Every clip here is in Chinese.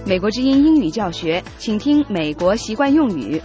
美国之音英语教学，请听美国习惯用语。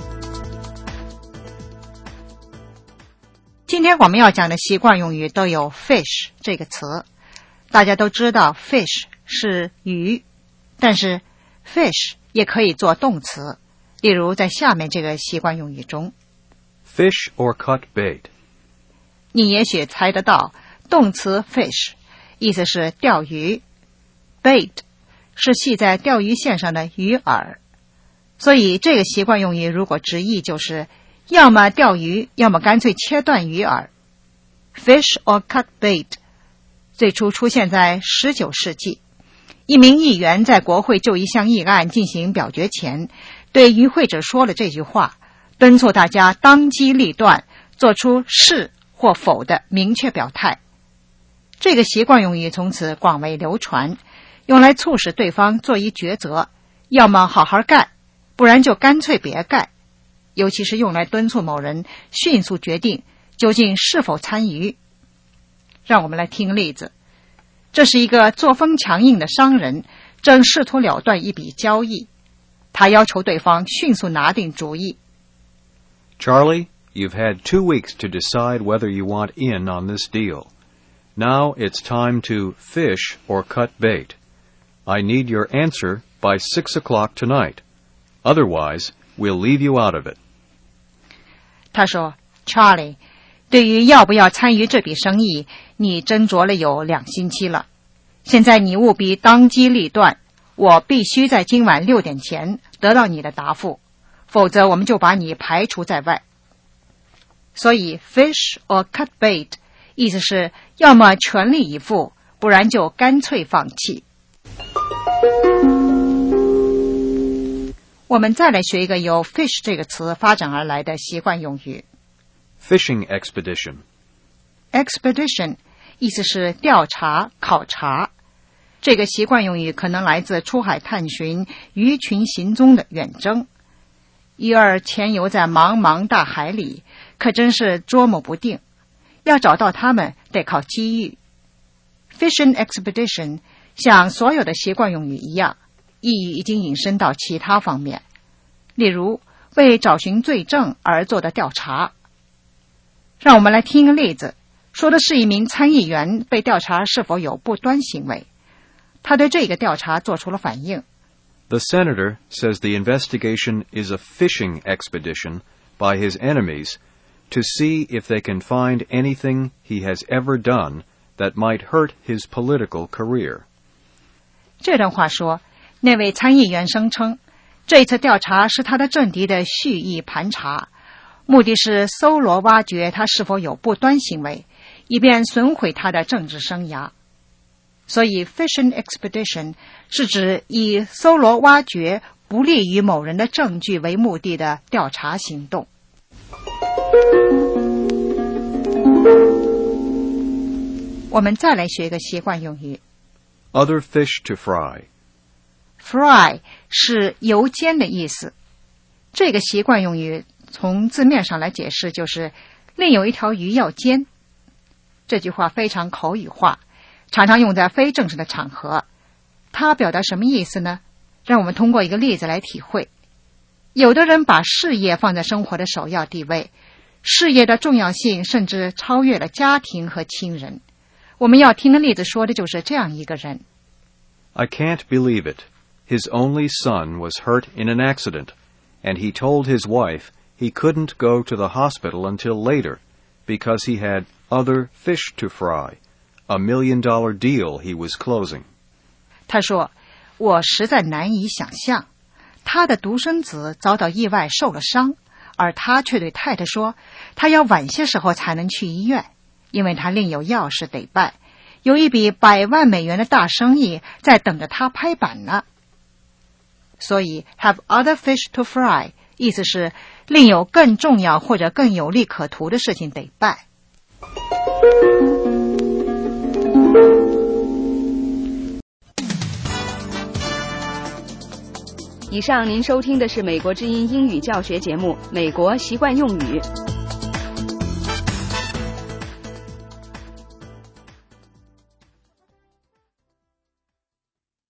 今天我们要讲的习惯用语都有 fish 这个词。大家都知道 fish 是鱼，但是 fish 也可以做动词，例如在下面这个习惯用语中 Fish or cut bait。 你也许猜得到，动词 fish 意思是钓鱼， bait 是系在钓鱼线上的鱼饵，所以这个习惯用语如果直译就是要么钓鱼，要么干脆切断鱼饵。 Fish or cut bait 最初出现在19世纪，一名议员在国会就一项议案进行表决前，对与会者说了这句话，敦促大家当机立断，做出是或否的明确表态。这个习惯用语从此广为流传，用来促使对方做一抉择，要么好好干，不然就干脆别干，尤其是用来敦促某人迅速决定究竟是否参与。让我们来听例子。这是一个作风强硬的商人，正试图了断一笔交易，他要求对方迅速拿定主意。 Charlie, you've had 2 weeks to decide whether you want in on this deal. Now it's time to fish or cut bait. I need your answer by 6 o'clock tonight. Otherwise, we'll leave you out of it. 他说 Charlie， 对于要不要参与这笔生意，你斟酌了有2星期了。现在你务必当机立断，我必须在今晚6点前得到你的答复，否则我们就把你排除在外。所以 fish or cut bait 意思是要么全力以赴，不然就干脆放弃。我们再来学一个由 fish 这个词发展而来的习惯用语。 Fishing expedition. Expedition 意思是调查、考察。这个习惯用语可能来自出海探寻、鱼群行踪的远征。鱼儿潜游在茫茫大海里，可真是捉摸不定，要找到它们得靠机遇。 Fishing expedition 像所有的习惯用语一样，意义已经引申到其他方面，例如为找寻罪证而做的调查。让我们来听个例子，说的是一名参议员被调查是否有不端行为，他对这个调查做出了反应。 The senator says the investigation is a fishing expedition by his enemies to see if they can find anything he has ever done that might hurt his political career. 这段话说，那位参议员声称，这次调查是他的政敌的蓄意盘查，目的是搜罗挖掘他是否有不端行为，以便损毁他的政治生涯。所以 fishing expedition 是指以搜罗挖掘不利于某人的证据为目的的调查行动。我们再来学一个习惯用语。 Other fish to fry. Fry 是油煎的意思。这个习惯用语从字面上来解释就是另有一条鱼要煎。这句话非常口语化，常常用在非正式的场合。它表达什么意思呢？让我们通过一个例子来体会。有的人把事业放在生活的首要地位，事业的重要性甚至超越了家庭和亲人。我们要听的例子说的就是这样一个人。 I can't believe it. His only son was hurt in an accident, and he told his wife he couldn't go to the hospital until later because he had other fish to fry, a $1 million deal he was closing. 他说，我实在难以想象，他的独生子遭到意外受了伤，而他却对太太说，他要晚些时候才能去医院，因为他另有要事得办，有一笔100万美元的大生意在等着他拍板呢。所以 have other fish to fry 意思是另有更重要或者更有利可图的事情得办。 以上您收听的是美国之音英语教学节目《美国习惯用语》。